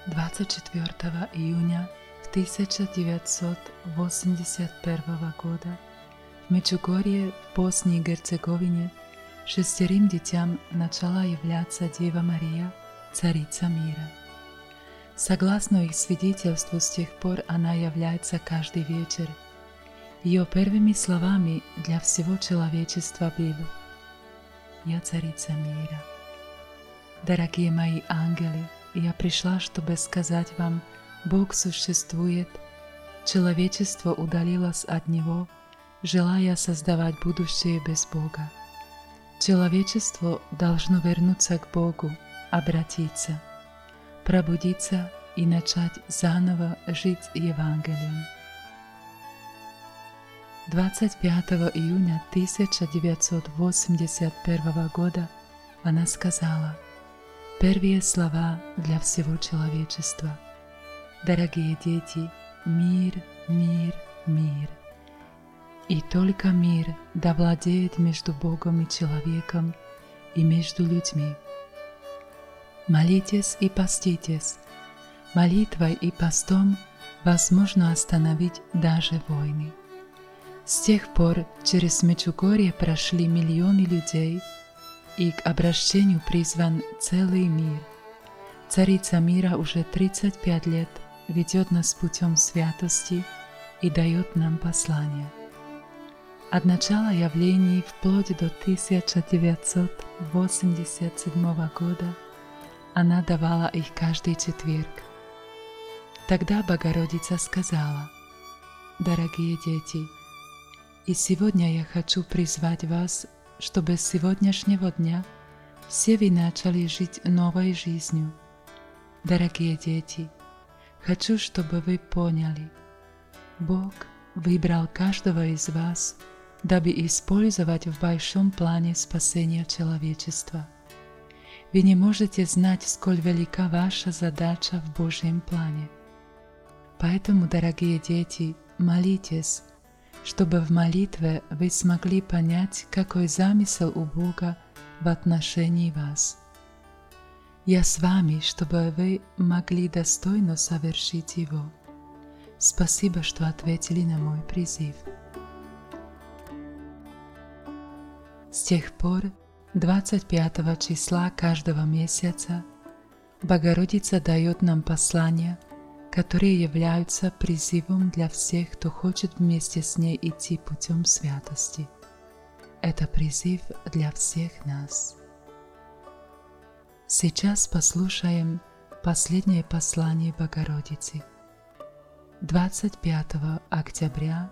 24 июня 1981 года в Мечугорье в Боснии и Герцеговине 6 детям начала являться Дева Мария, Царица мира. Согласно их свидетельству, с тех пор она является каждый вечер. Ее первыми словами для всего человечества были: «Я Царица мира». Дорогие мои ангелы, я пришла, чтобы сказать вам: Бог существует, человечество удалилось от Него, желая создавать будущее без Бога. Человечество должно вернуться к Богу, обратиться, пробудиться и начать заново жить Евангелием. 25 июня 1981 года она сказала первые слова для всего человечества: «Дорогие дети, мир, мир, мир». И только мир да владеет между Богом и человеком и между людьми. Молитесь и поститесь. Молитвой и постом возможно остановить даже войны. С тех пор через Мечугорье прошли миллионы людей, и к обращению призван целый мир. Царица мира уже 35 лет ведет нас путем святости и дает нам послания. От начала явлений вплоть до 1987 года она давала их каждый четверг. Тогда Богородица сказала: «Дорогие дети, и сегодня я хочу призвать вас, чтобы с сегодняшнего дня все вы начали жить новой жизнью. Дорогие дети, хочу, чтобы вы поняли, Бог выбрал каждого из вас, дабы использовать в большом плане спасения человечества. Вы не можете знать, сколь велика ваша задача в Божьем плане. Поэтому, дорогие дети, молитесь, чтобы в молитве вы смогли понять, какой замысел у Бога в отношении вас. Я с вами, чтобы вы могли достойно совершить его. Спасибо, что ответили на мой призыв». С тех пор, 25 числа каждого месяца, Богородица дает нам послания, которые являются призывом для всех, кто хочет вместе с ней идти путем святости. Это призыв для всех нас. Сейчас послушаем последнее послание Богородицы. 25 октября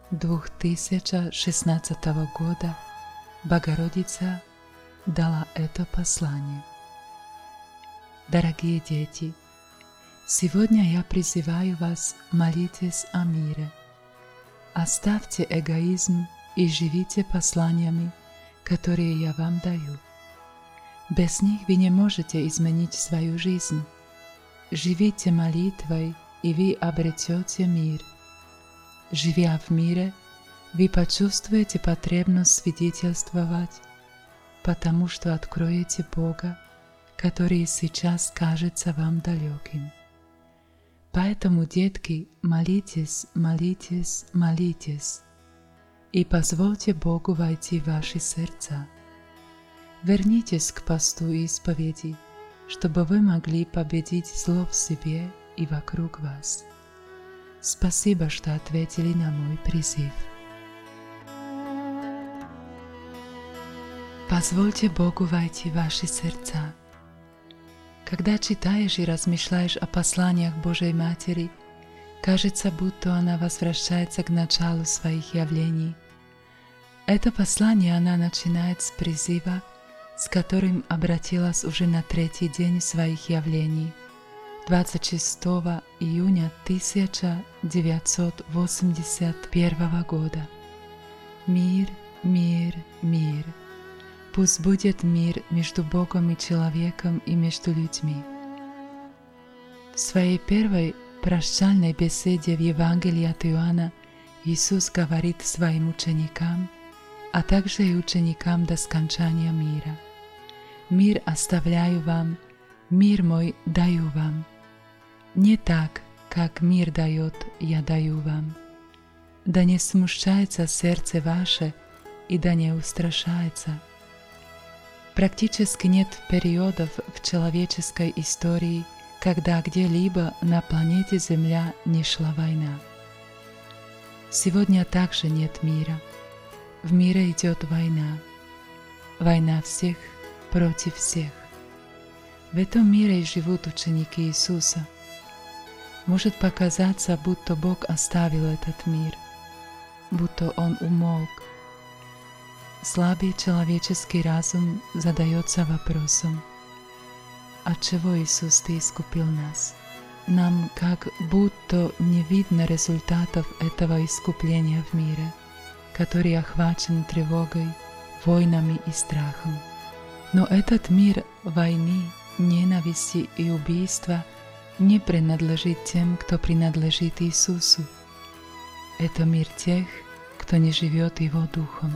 2016 года Богородица дала это послание. Дорогие дети, сегодня я призываю вас: молитесь о мире. Оставьте эгоизм и живите посланиями, которые я вам даю. Без них вы не можете изменить свою жизнь. Живите молитвой, и вы обретете мир. Живя в мире, вы почувствуете потребность свидетельствовать, потому что откроете Бога, который сейчас кажется вам далеким. Поэтому, детки, молитесь, молитесь, молитесь, и позвольте Богу войти в ваши сердца. Вернитесь к посту и исповеди, чтобы вы могли победить зло в себе и вокруг вас. Спасибо, что ответили на мой призыв. Позвольте Богу войти в ваши сердца. Когда читаешь и размышляешь о посланиях Божьей Матери, кажется, будто она возвращается к началу своих явлений. Это послание она начинает с призыва, с которым обратилась уже на 3-й день своих явлений, 26 июня 1981 года. «Мир, мир, мир. Пусть будет мир между Богом и человеком и между людьми». В своей первой прощальной беседе в Евангелии от Иоанна Иисус говорит своим ученикам, а также и ученикам до скончания мира: «Мир оставляю вам, мир мой даю вам. Не так, как мир дает, я даю вам. Да не смущается сердце ваше, и да не устрашается. Практически нет периодов в человеческой истории, когда где-либо на планете Земля не шла война. Сегодня также нет мира. В мире идет война. Война всех против всех. В этом мире живут ученики Иисуса. Может показаться, будто Бог оставил этот мир, будто Он умолк. Слабый человеческий разум задается вопросом: отчего Иисус, Ты искупил нас? Нам как будто не видно результатов этого искупления в мире, который охвачен тревогой, войнами и страхом. Но этот мир войны, ненависти и убийства не принадлежит тем, кто принадлежит Иисусу. Это мир тех, кто не живет Его Духом.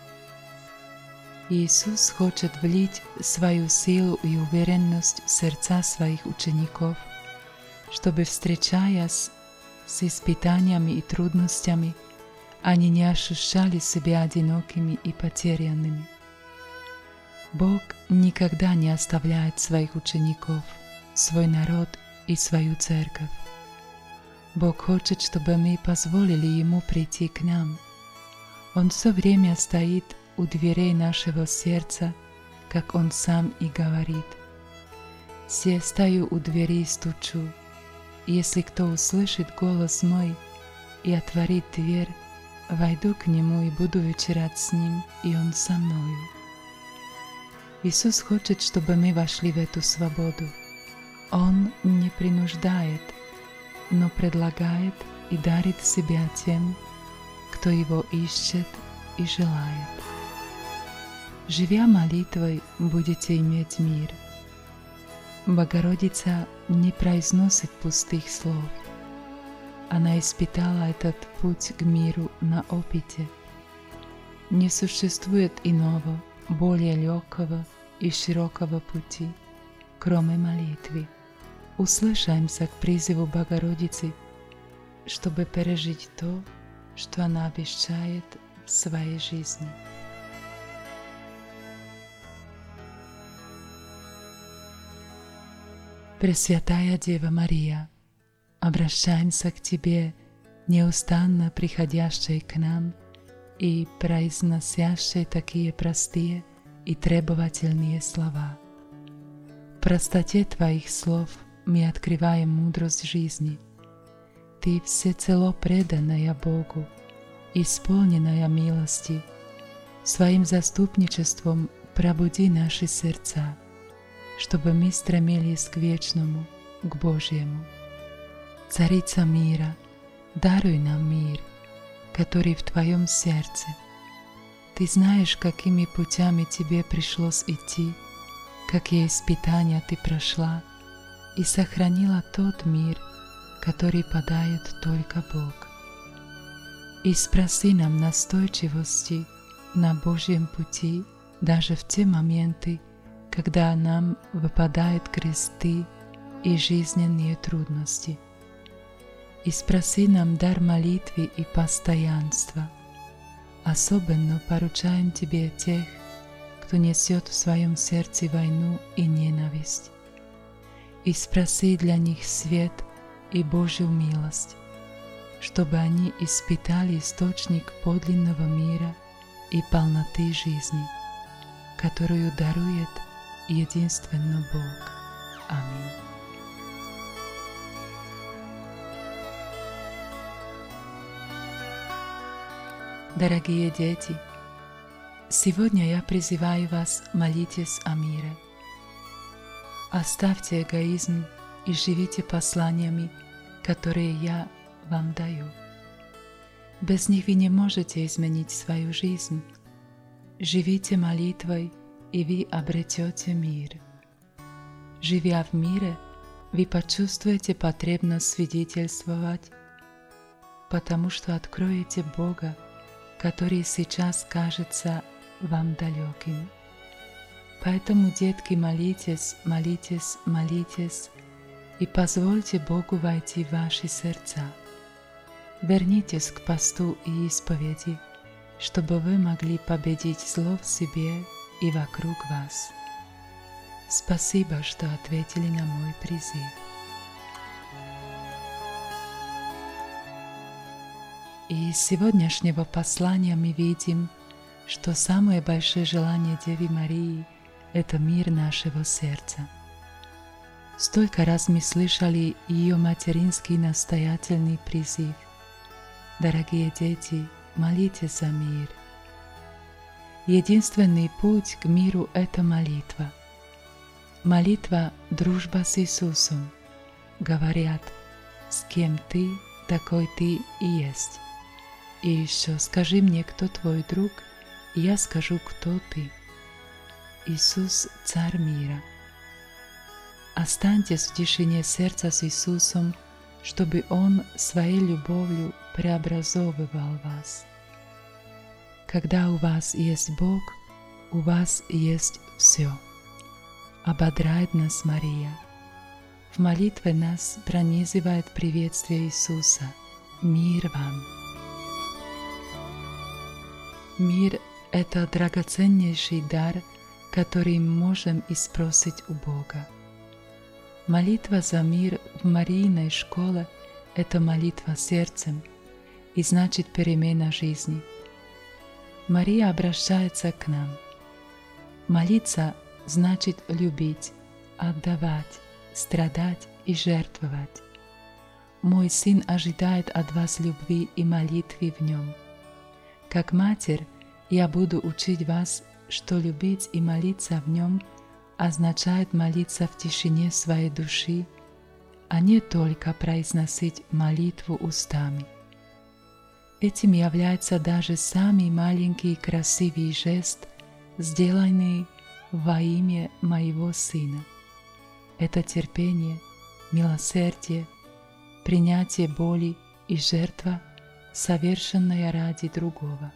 Иисус хочет влить свою силу и уверенность в сердца своих учеников, чтобы, встречаясь с испытаниями и трудностями, они не ощущали себя одинокими и потерянными. Бог никогда не оставляет своих учеников, свой народ и свою церковь. Бог хочет, чтобы мы позволили Ему прийти к нам. Он все время стоит у дверей нашего сердца, как Он сам и говорит: «Се стою у двери и стучу. Если кто услышит голос мой и отворит дверь, войду к нему и буду вечерять с ним, и он со мною». Иисус хочет, чтобы мы вошли в эту свободу. Он не принуждает, но предлагает и дарит себя тем, кто Его ищет и желает. Живя молитвой, будете иметь мир. Богородица не произносит пустых слов. Она испытала этот путь к миру на опыте. Не существует иного, более легкого и широкого пути, кроме молитвы. Услышаемся к призыву Богородицы, чтобы пережить то, что она обещает в своей жизни. Пресвятая Дева Мария, обращаемся к Тебе, неустанно приходящей к нам и произносящей такие простые и требовательные слова. В простоте Твоих слов мы открываем мудрость жизни. Ты всецело преданная Богу, исполненная милости. Своим заступничеством пробуди наши сердца, чтобы мы стремились к вечному, к Божьему. Царица мира, даруй нам мир, который в Твоем сердце. Ты знаешь, какими путями Тебе пришлось идти, какие испытания Ты прошла и сохранила тот мир, который подает только Бог. И спроси нам настойчивости на Божьем пути даже в те моменты, когда нам выпадают кресты и жизненные трудности. И спроси нам дар молитвы и постоянства. Особенно поручаем Тебе тех, кто несет в своем сердце войну и ненависть. И спроси для них свет и Божью милость, чтобы они испытали источник подлинного мира и полноты жизни, которую дарует единственно Бог. Аминь. Дорогие дети, сегодня я призываю вас: молитесь о мире. Оставьте эгоизм и живите посланиями, которые я вам даю. Без них вы не можете изменить свою жизнь. Живите молитвой, и вы обретете мир. Живя в мире, вы почувствуете потребность свидетельствовать, потому что откроете Бога, который сейчас кажется вам далеким. Поэтому, детки, молитесь, молитесь, молитесь, и позвольте Богу войти в ваши сердца. Вернитесь к посту и исповеди, чтобы вы могли победить зло в себе и вокруг вас. Спасибо, что ответили на мой призыв. И из сегодняшнего послания мы видим, что самое большое желание Девы Марии – это мир нашего сердца. Столько раз мы слышали ее материнский настоятельный призыв: «Дорогие дети, молитесь за мир». Единственный путь к миру – это молитва. Молитва – дружба с Иисусом. Говорят: «С кем ты, такой ты и есть». И еще: «Скажи мне, кто твой друг, и я скажу, кто ты». Иисус – Царь мира. Останьтесь в тишине сердца с Иисусом, чтобы Он своей любовью преобразовывал вас. Когда у вас есть Бог, у вас есть все. Ободряет нас Мария. В молитве нас пронизывает приветствие Иисуса: «Мир вам». Мир – это драгоценнейший дар, который мы можем испросить у Бога. Молитва за мир в Марийной школе – это молитва сердцем, и значит перемена жизни. Мария обращается к нам. Молиться значит любить, отдавать, страдать и жертвовать. Мой сын ожидает от вас любви и молитвы в нем. Как матерь я буду учить вас, что любить и молиться в нем означает молиться в тишине своей души, а не только произносить молитву устами. Этим является даже самый маленький красивый жест, сделанный во имя моего сына. Это терпение, милосердие, принятие боли и жертва, совершенная ради другого.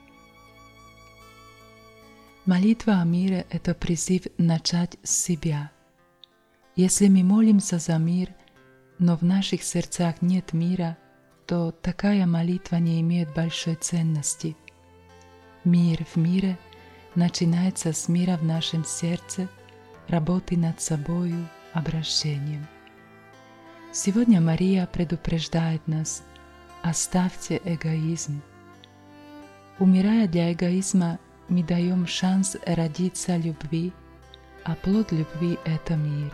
Молитва о мире – это призыв начать с себя. Если мы молимся за мир, но в наших сердцах нет мира, то такая молитва не имеет большой ценности. Мир в мире начинается с мира в нашем сердце, работы над собою, обращением. Сегодня Мария предупреждает нас: оставьте эгоизм. Умирая для эгоизма, мы даем шанс родиться любви, а плод любви – это мир.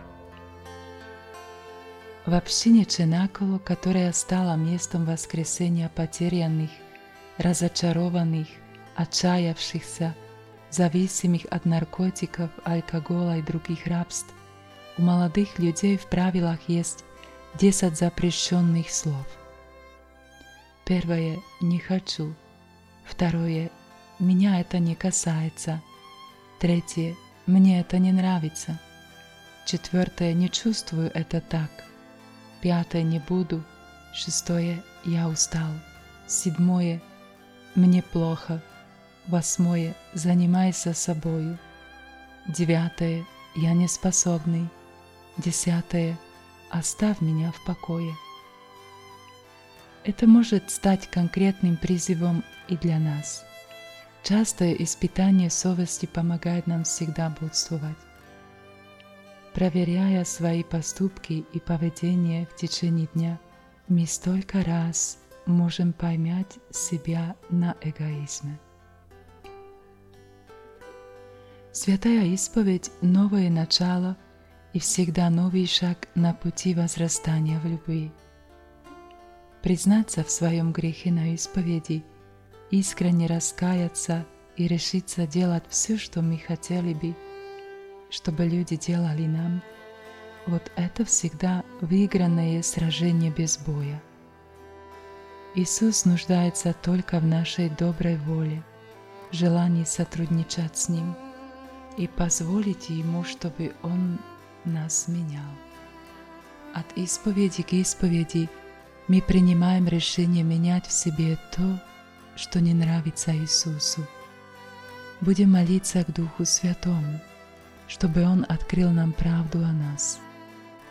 В общине Ченаколо, которая стала местом воскресения потерянных, разочарованных, отчаявшихся, зависимых от наркотиков, алкоголя и других рабств, у молодых людей в правилах есть 10 запрещенных слов. Первое – «не хочу». Второе – «меня это не касается». Третье – «мне это не нравится». Четвертое – «не чувствую это так». Пятое – «не буду». Шестое – «я устал». Седьмое – «мне плохо». Восьмое – «занимайся собою». Девятое – «я не способный». Десятое – «оставь меня в покое». Это может стать конкретным призывом и для нас. Частое испытание совести помогает нам всегда бодствовать. Проверяя свои поступки и поведение в течение дня, мы столько раз можем поймать себя на эгоизме. Святая исповедь – новое начало и всегда новый шаг на пути возрастания в любви. Признаться в своем грехе на исповеди, искренне раскаяться и решиться делать все, что мы хотели бы, чтобы люди делали нам, вот это всегда выигранное сражение без боя. Иисус нуждается только в нашей доброй воле, желании сотрудничать с Ним и позволить Ему, чтобы Он нас менял. От исповеди к исповеди мы принимаем решение менять в себе то, что не нравится Иисусу. Будем молиться к Духу Святому, чтобы Он открыл нам правду о нас.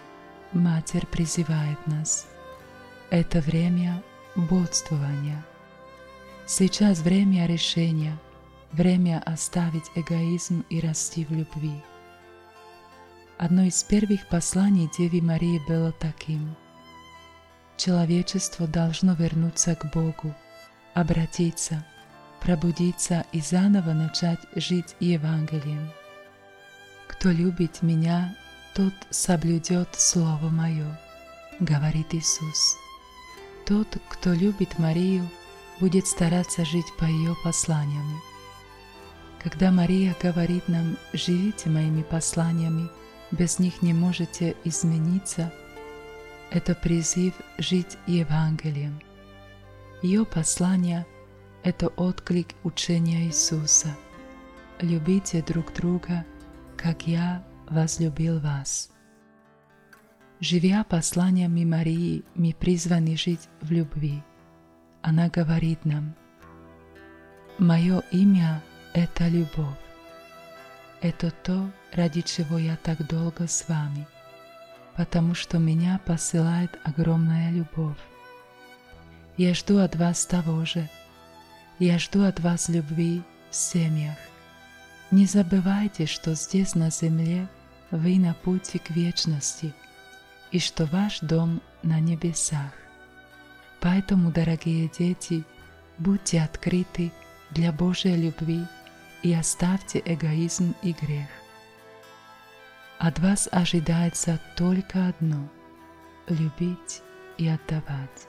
Матерь призывает нас. Это время бодствования. Сейчас время решения, время оставить эгоизм и расти в любви. Одно из первых посланий Деве Марии было таким: человечество должно вернуться к Богу, обратиться, пробудиться и заново начать жить Евангелием. «Кто любит Меня, тот соблюдет Слово Мое», — говорит Иисус. Тот, кто любит Марию, будет стараться жить по ее посланиям. Когда Мария говорит нам: «Живите моими посланиями, без них не можете измениться», это призыв жить Евангелием. Ее послание — это отклик учения Иисуса: «Любите друг друга, как Я возлюбил вас». Живя посланиями Марии, мы призваны жить в любви. Она говорит нам: «Мое имя — это любовь. Это то, ради чего я так долго с вами, потому что меня посылает огромная любовь. Я жду от вас того же. Я жду от вас любви в семьях. Не забывайте, что здесь на земле вы на пути к вечности, и что ваш дом на небесах. Поэтому, дорогие дети, будьте открыты для Божьей любви и оставьте эгоизм и грех. От вас ожидается только одно — любить и отдавать».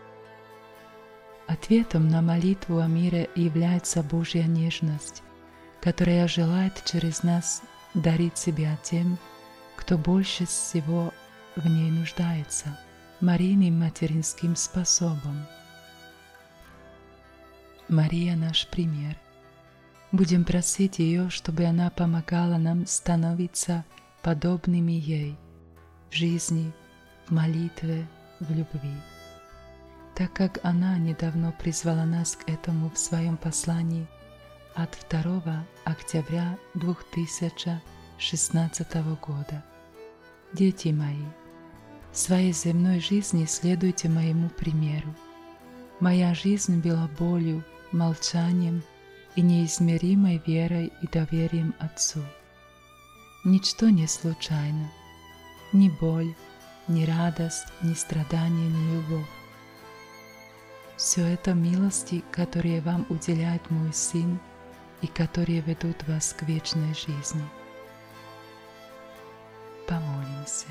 Ответом на молитву о мире является Божья нежность, которая желает через нас дарить себя тем, кто больше всего в ней нуждается, Марийным материнским способом. Мария — наш пример. Будем просить ее, чтобы она помогала нам становиться подобными ей в жизни, в молитве, в любви. Так как она недавно призвала нас к этому в своем послании от 2 октября 2016 года. Дети мои, в своей земной жизни следуйте моему примеру. Моя жизнь была болью, молчанием и неизмеримой верой и доверием Отцу. Ничто не случайно, ни боль, ни радость, ни страдание, ни любовь. Все это милости, которые вам уделяет мой Сын и которые ведут вас к вечной жизни. Помолимся.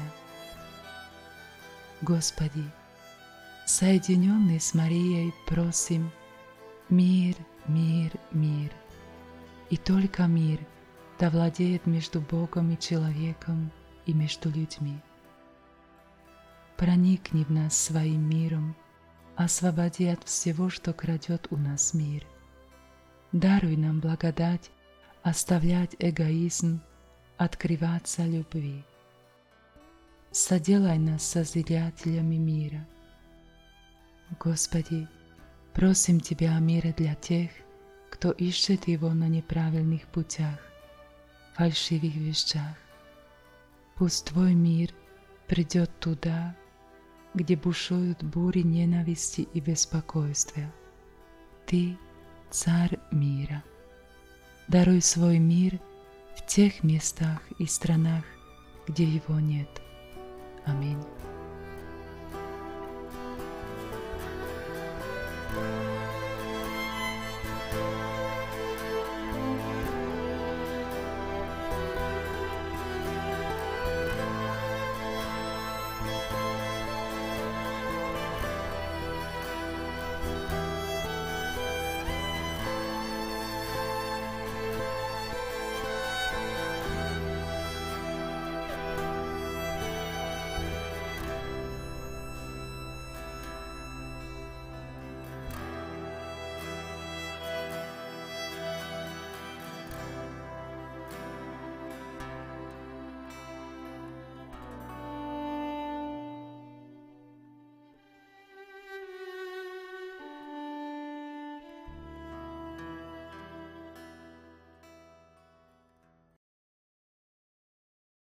Господи, соединенный с Марией, просим: мир, мир, мир. И только мир да владеет между Богом и человеком и между людьми. Проникни в нас своим миром, освободи от всего, что крадет у нас мир. Даруй нам благодать оставлять эгоизм, открываться любви. Соделай нас созидателями мира. Господи, просим Тебя о мире для тех, кто ищет его на неправильных путях, фальшивых вещах. Пусть Твой мир придет туда, где бушуют бури ненависти и беспокойства. Ты — Царь мира. Даруй свой мир в тех местах и странах, где его нет. Аминь.